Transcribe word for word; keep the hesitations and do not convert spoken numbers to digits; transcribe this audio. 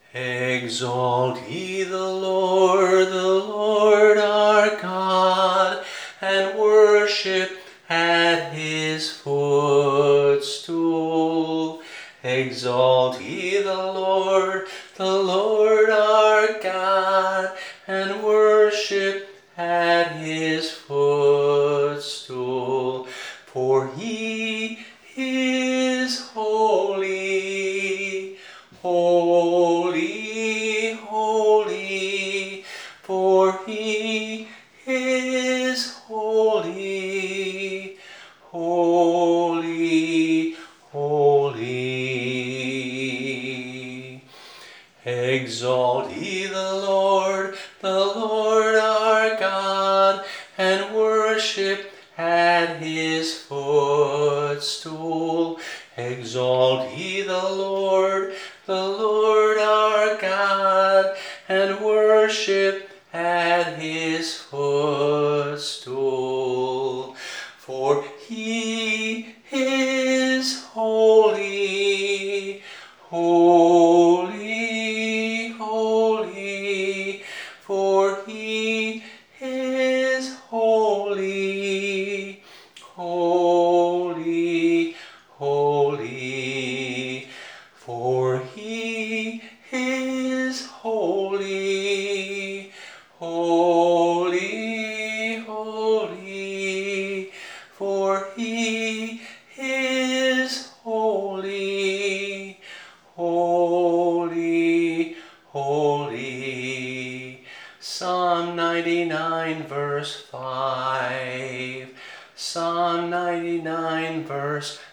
Exalt ye the Lord, the Lord our God, and worship at his footstool. Exalt ye the Lord, the Lord our God, and worship at his footstool. For he is holy, holy, holy, for he is holy, holy, holy. Exalt ye the Lord, the Lord our God, and worship at his footstool. Exalt ye the Lord, the Lord our God, and worship at his footstool. For he is holy, holy, holy, for he is holy, holy, holy, for he is holy, holy, holy, for he is holy, holy, holy. Psalm ninety-nine verse five. Psalm ninety-nine verse